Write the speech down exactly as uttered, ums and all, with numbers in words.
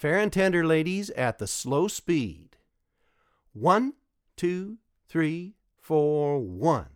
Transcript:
Fair and tender, ladies, at the slow speed. One, two, three, four, one.